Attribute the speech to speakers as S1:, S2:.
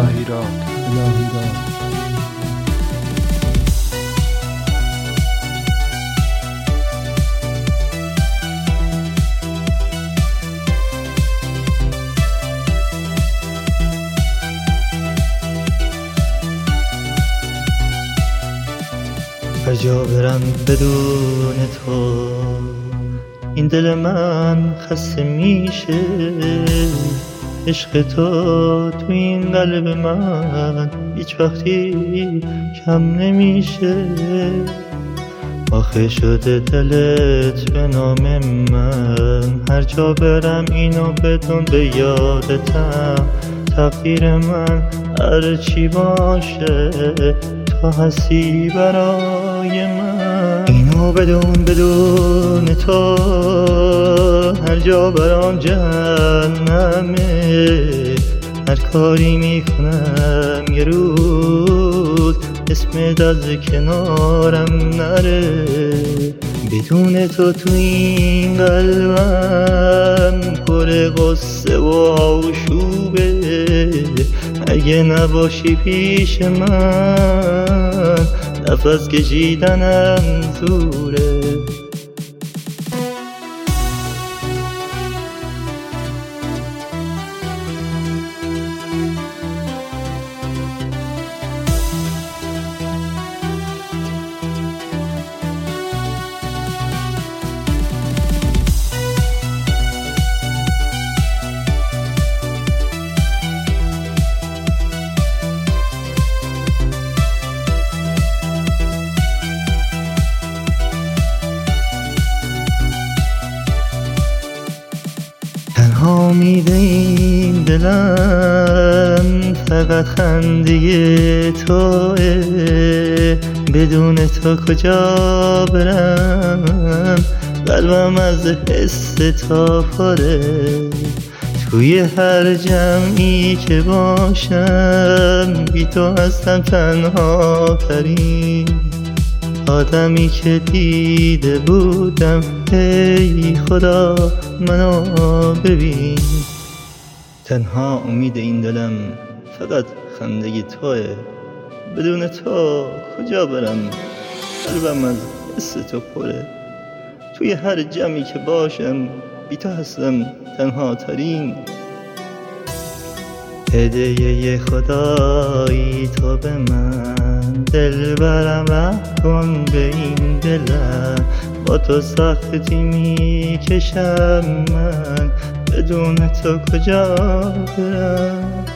S1: الهی راد
S2: هر جا برم بدون تو این دل من خسته میشه، عشق تو این قلب من هیچ وقتی کم نمیشه. آخه شده دلت به نام من، هر جا برم اینو بدون به یادتم. تقدیر من هر چی باشه تو هستی برای من. اینو بدون تو هر جا برام جهنمه. هر کاری میکنم یه روز اسمت از کنارم نره. بدون تو این قلبم پر غصه و آشوبه. اگه نباشی پیش من نفس کشیدنم زوره. تنها میده این دلم فقط خنده توه. بدون تو کجا برم، قلبم از حس تا پره. توی هر جمعی که باشم بی تو هستم تنها ترین آدمی که دیده بودم. ای خدا منو ببین. تنها امید این دلم فقط خندگی توه. بدون تو کجا برم، قلبم از حس تو پره. توی هر جمعی که باشم بی تو هستم تنها ترین. هدیه خدایی تو به من، دل برم رحم کن به این دلم. با تو سختی میکشم من، بدون تو کجا برم.